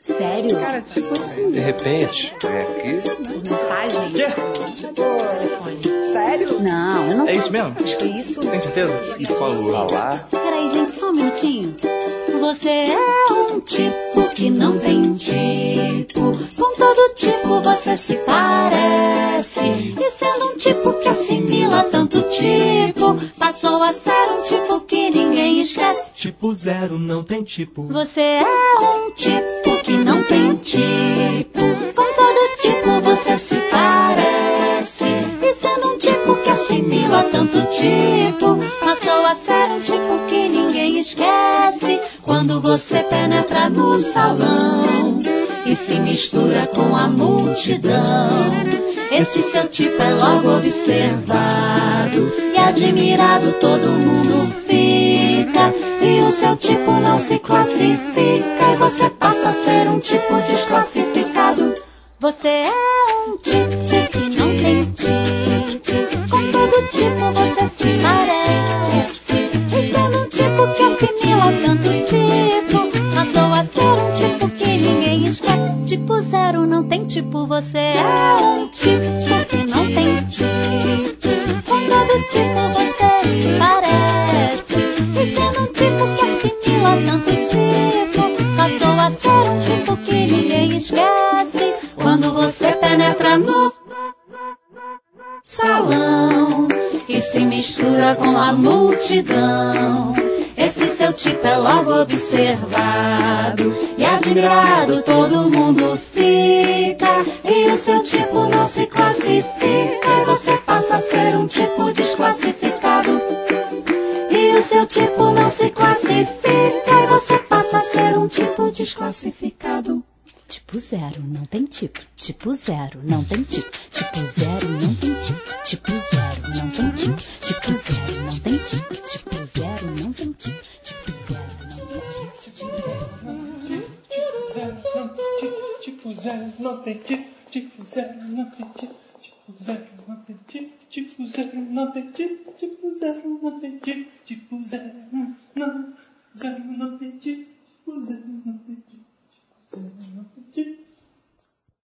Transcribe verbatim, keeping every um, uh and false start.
Sério? Cara, tipo assim. De repente, É aqui? Por mensagem? Quê? Tipo, telefone. Sério? Não, eu não... É isso mesmo? Acho que foi isso. Tem certeza? E falou falar? Peraí, gente, só um minutinho. Você é um tipo que não tem tipo. Com todo tipo você se parece. E sendo um tipo que assimila tanto tipo, passou a ser um tipo que ninguém esquece. Tipo zero não tem tipo. Você é um tipo que não tem tipo. Com todo tipo você se parece. E sendo um tipo que assimila tanto tipo, passou a ser um tipo que ninguém esquece. Quando você penetra no salão e se mistura com a multidão, esse seu tipo é logo observado e admirado, todo mundo fica. E o seu tipo não se classifica e você passa a ser um tipo desclassificado. Você é um tipo que não tem tipo. Com todo tipo você se parece. E sendo um tipo que assimila tanto tipo, passou a ser um tipo que ninguém esquece. Tipo zero não tem tipo. Você é um tipo que não tem tipo. Com todo tipo você se parece. E sendo um tipo que assimila tanto tipo, passou a ser um tipo que ninguém esquece. Quando você penetra no salão e se mistura com a multidão, esse seu tipo é logo observado e admirado, todo mundo fica. E o seu tipo não se classifica e você passa a ser um tipo desclassificado. E o seu tipo não se classifica e você passa a ser um tipo desclassificado. Tipo zero, não tem tipo. Tipo zero, não tem tipo. Tipo zero, não tem tipo. Tipo zero, não tem tipo. Tipo zero, não tem tipo. Tipo zero, não tem tipo. Tipo zero, não tem tipo. Tipo zero não tem tipo. Tipo zero não tem tipo. Tipo zero não tem tipo. Tipo zero não tem tipo. Tipo zero não tem tipo. Tipo zero não. Zero não tem tipo. Tipo zero não tem tipo. Zero não tem tipo.